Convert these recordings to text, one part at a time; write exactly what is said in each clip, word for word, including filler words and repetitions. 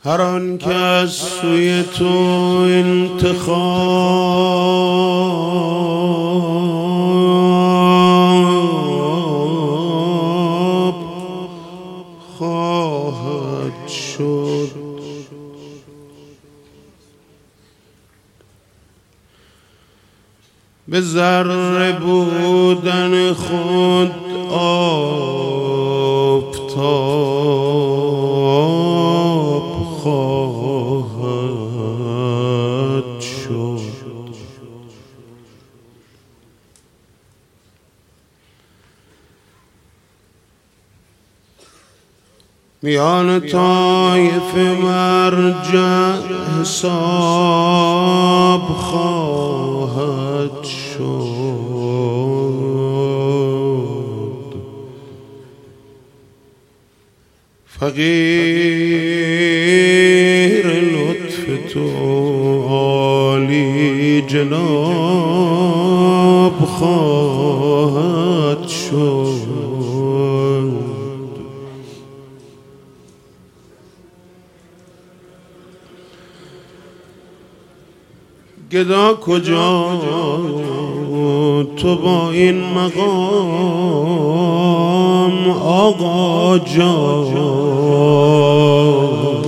هر آن که از سوی تو انتخاب خواهد شد، به ذره بودن خود آفتاب خواهد شد. میان طایف مرجع حساب خواهد شد. فقیر لطف تو عالی جناب خواهد شد. گدا کجا تو با این مقام آقا جان،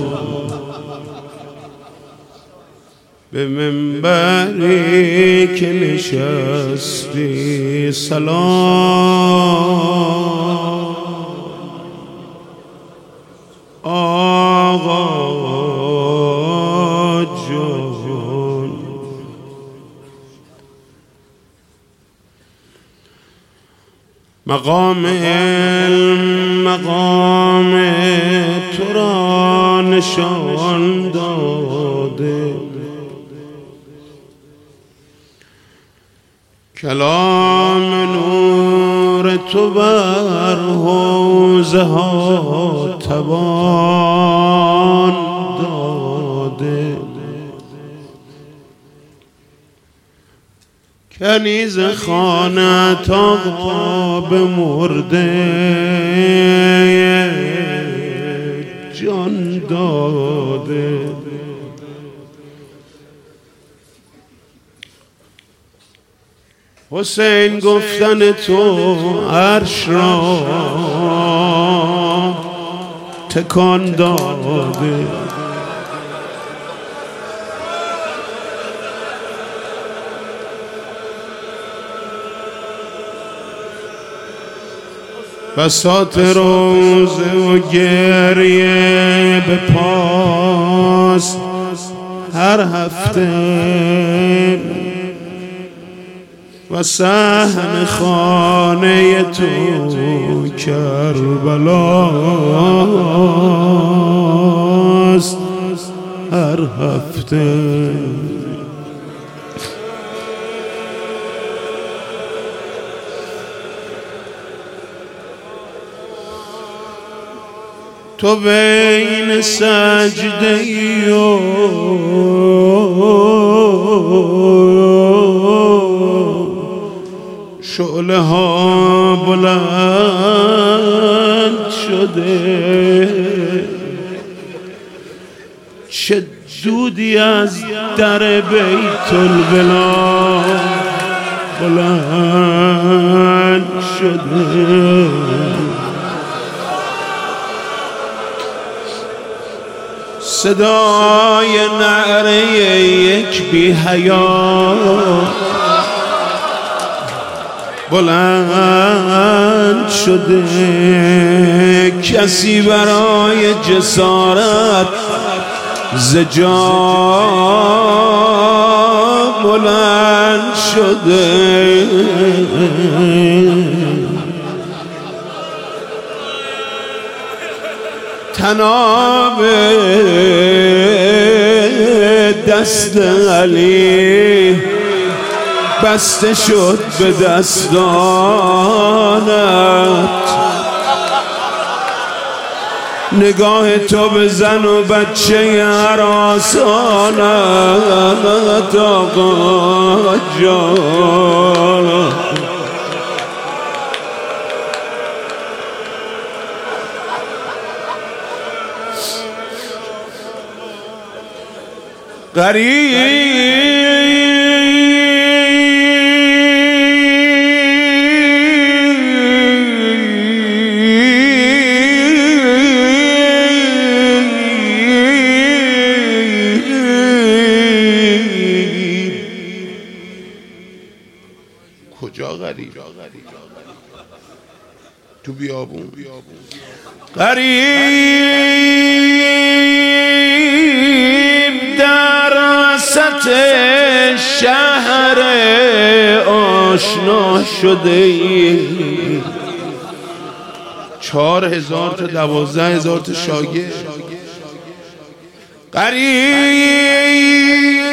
به منبری که نشستی سلام آقا جان. مقام علم مقام تو را نشان داده، کلام نور تو بر حوضه ها توان داده. کنیز خانت آقا به مرده جان داده. حسین گفتن تو عرش را تکان داده. بساط روزه و گریه به پاس هر هفته و صحن خانه تو کربلاست هر هفته. تو بین سجده ای و شعله ها بلند شده، چه دودی از در بیت البلا بلند شده. صدای نعره یک بی حیا بلند شده، کسی برای جسارت ز جا بلند شده. تناب دست علی بسته شد به دستانت، نگاه تو به زن و بچه هراسانت آقا جان. غریب کجا غریب؟ تو بیابون. غریب در وسط شهر آشنا شده ای. چهار هزار تا دوازده هزار تا شاگرد. غریب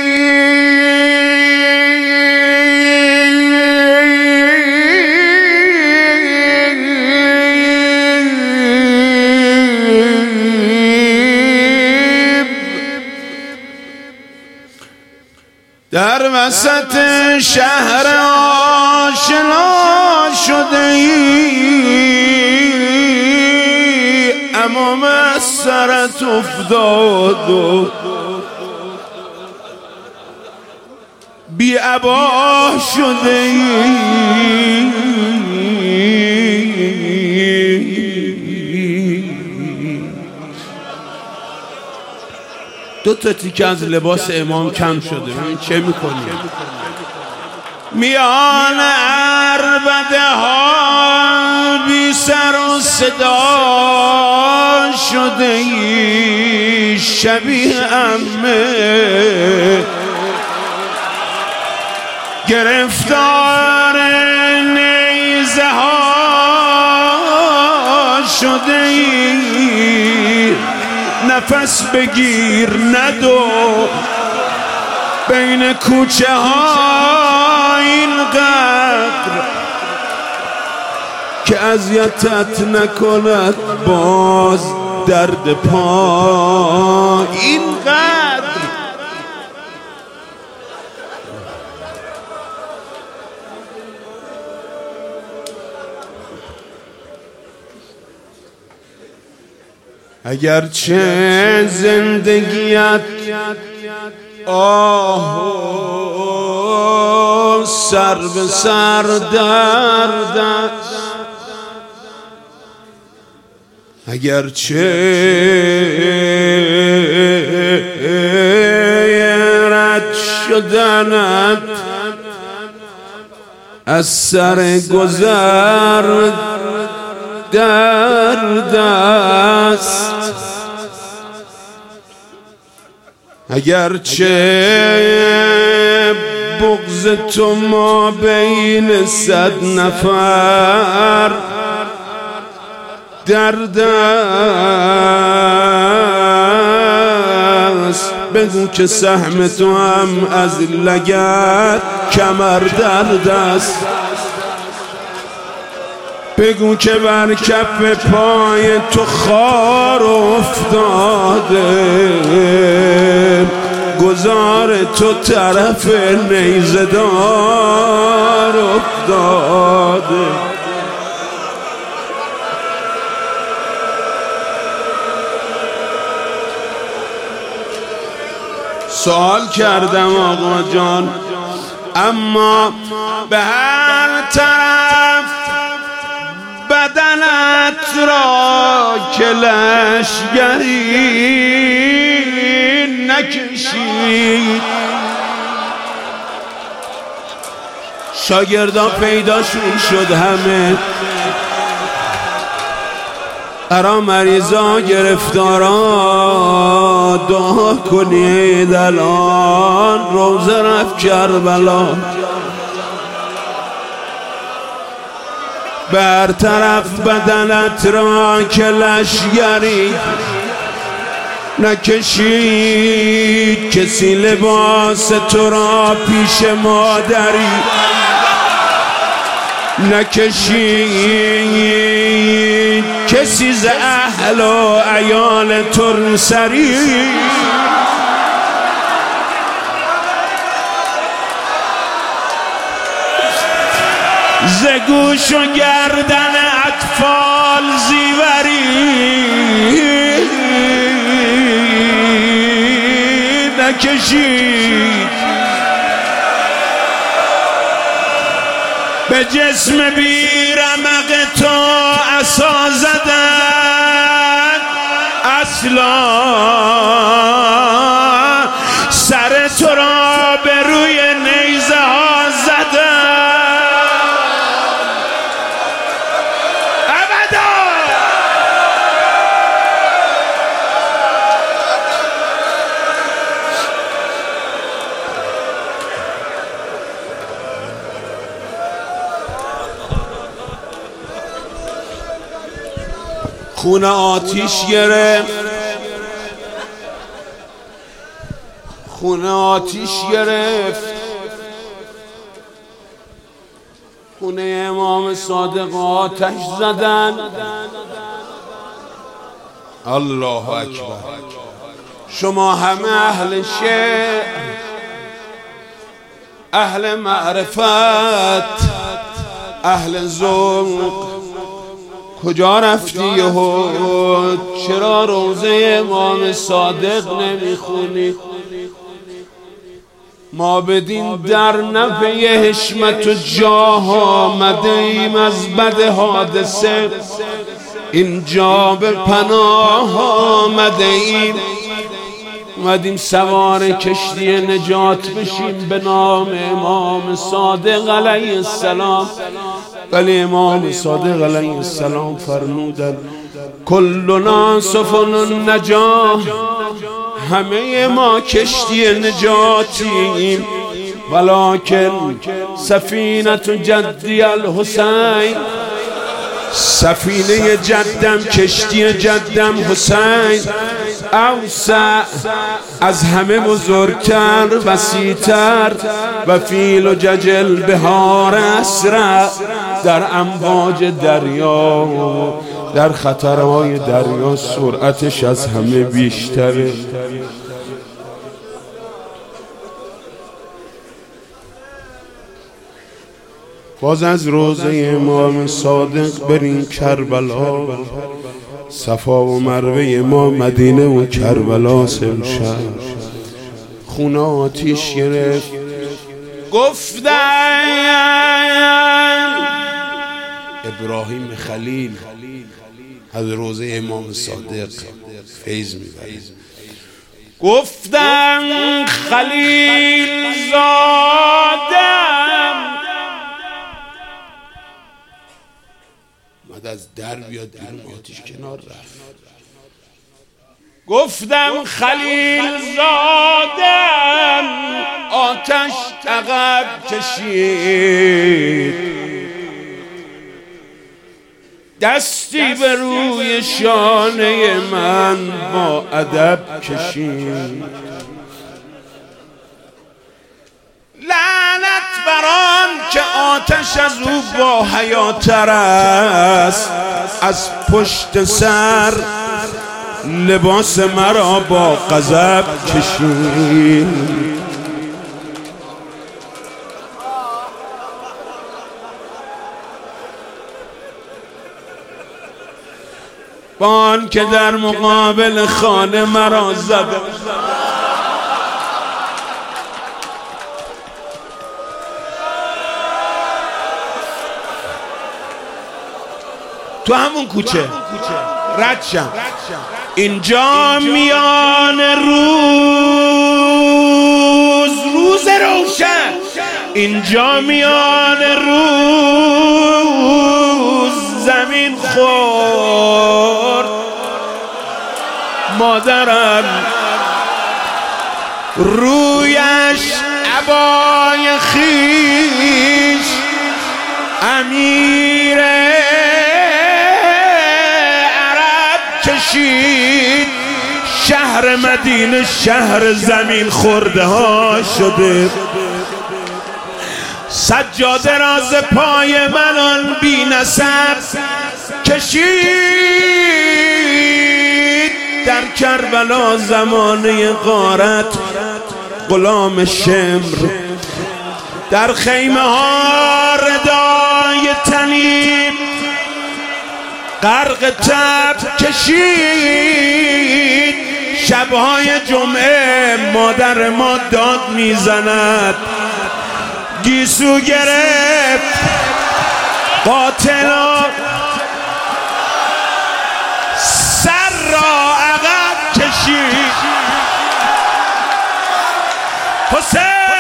در وسط شهر آشنا شده ای، امام از سرت افتاد و بی عبا شده ای. دو تا تیکه از لباس امام کم شده، ببین چه میکنی؟ میان عربده ها بی سر و صدا شده ای، شبیه عمه گرفتار نیزه ها شده ای. نفس بگیر ندو بین کوچه ها اینقدر که اذیتت نکند باز درد پا. اینقدر اگرچه زندگیت آه سر به سر درد است، اگرچه رد شدنت از سر گذر درد است، اگرچه بغض تو ما بین صد نفر درد است. بگو که سهم تو هم از لگد کمر درد است، بگو که بر کف پای تو خار افتاده، گذار تو طرف نیزه دار افتاده. سوال کردم آقا جان، اما به هر طرف بدنت را که لشگری نکشید. شاگردان پیداشون شد همه، برا مریضا گرفتارا دعا کنید الان روزه رفت کربلا. بر طرف بدنت را که لشگری نکشید، کسی لباس تو را پیش مادری نکشید، کسی ز اهل و عیال تو سری ز گوش و گردن اطفال زیوری قطره کشید، به جسم بی رمق تو عصا زدن، اصلا سر تو را به روی نیزه ها زدن. خونه آتیش گرفت، خونه آتیش گرفت، خونه امام صادق آتش زدن. الله اکبر. شما همه اهل شعر، اهل معرفت، اهل ذوق، کجا رفتی و چرا روزه امام صادق نمیخونی؟ ما بدین در نفع حشمت و جاه آمده ایم، از بد حادثه اینجا به پناه آمده ایم. اومدیم سوار کشتی نجات بشیم به نام امام صادق علیه السلام. ولی امام صادق علیه السلام فرمودن کلنا سفن النجاة، همه ما کشتی نجاتیم، ولکن سفینه جدی الحسین، سفینه جدم، کشتی جدم حسین، اوسع، از همه بزرگتر، وسیع‌تر، و فیل و ججل بهار اسرع، در امواج دریا، در خطرهای دریا سرعتش از همه بیشتره. باز از روزه امام صادق بریم کربلا، صفا و مروه ما مدینه و کربلا سمشن. خونه آتیش گرفت، گفتن ابراهیم خلیل از روزه امام صادق فیض میبرید. گفتن خلیل زادم مد از در بیاد بیرون، آتیش کنار رفت. گفتم خلیل زادم، آتش عقب کشید، دستی به روی شانه من با ادب کشید. لعنت بران که آتش از او با حیاتر است، از پشت سر لباس مرا با غضب کشید. بان که در مقابل خانه مرا زد، تو همون کوچه رد شم، اینجا میان روز، روز روشن، اینجا میان روز زمین خورد مادرم، رویش عبای خیش امیر عرب کشید. شهر مدینه شهر زمین خورده ها شده، سجاده راز پای من آن بی نسب کشید. در کربلا زمانه غارت غلام شمر، در خیمه ها ردای تنیب غرق تب کشید. شبهای جمعه مادر ما داد میزند، گیسو گرفت قاتلا سر را عقب کشید. حسین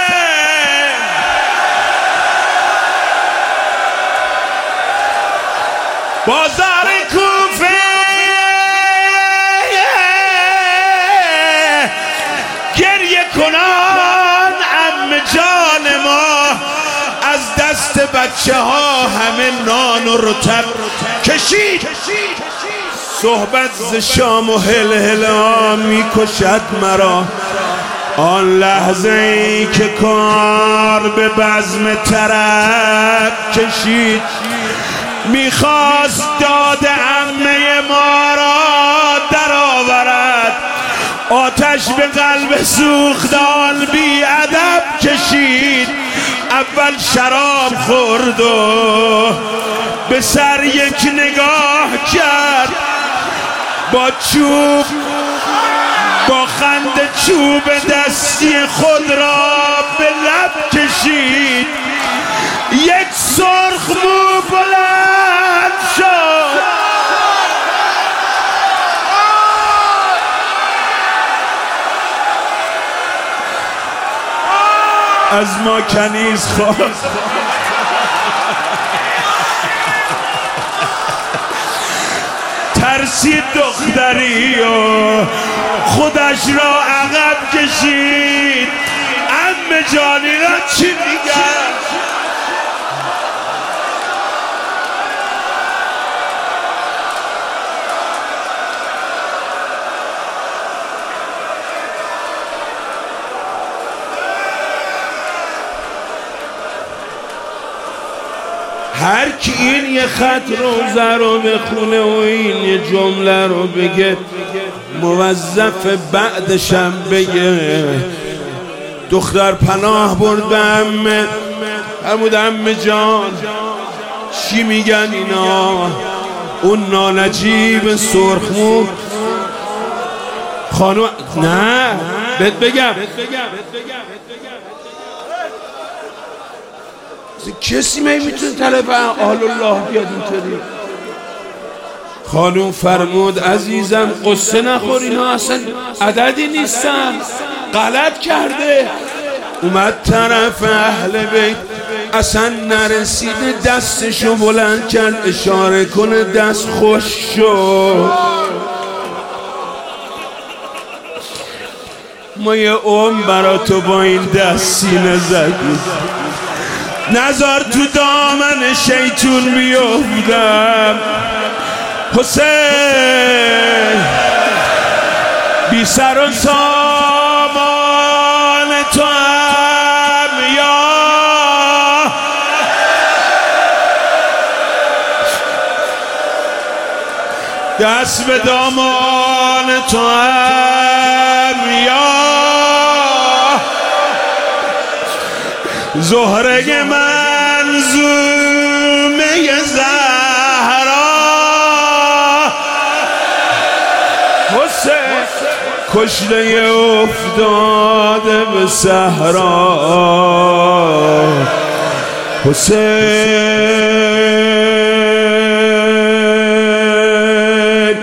بازار کوفه گریه کنان عم جان ما، از دست بچه ها همه نان و رطب کشید. صحبت ز شام و هل هل ها می کشد مرا، آن لحظه ای که کار به بزم طرب کشید. میخواست داد عمه ما را در آورد، آتش به قلب سوختان بی ادب کشید. اول شراب خورد و به سر یک نگاه کرد، با چوب با خنده چوب دستی خود را به لب کشید. یک سرخ مو بلند شد، از ما کنیز خواست. ترسید دختری و خودش را عقب کشید. عمه جانی را چی میگن؟ هر کی این یه خط روزه رو بخونه و این یه جمله رو بگه، موظف بعدشم بگه دختر پناه برد به عمه. فرمود عمه جان چی میگن اینا؟ اون نانجیب سرخمو خانو نه بهت بگم کسی میتونه طلب آل الله بیاد اینطوری. خانوم فرمود عزیزم قصه نخور، اینا اصلا عددی نیستن، غلط کرده. اومد طرف اهل بیت، اصلا نرسیده دستشو بلند کرد اشاره کنه دست خوش شد. ما یه عمر برا تو با این دست سینه زدیم، نزار تو دامن شیطون بیفتم. حسین بی سر و سامان تو هم یا دست به دامان تو هم یا زهره منظومه زهرا. حسین کشته افتاده به صحرا. حسین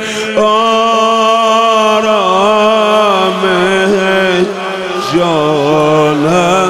آرام جانم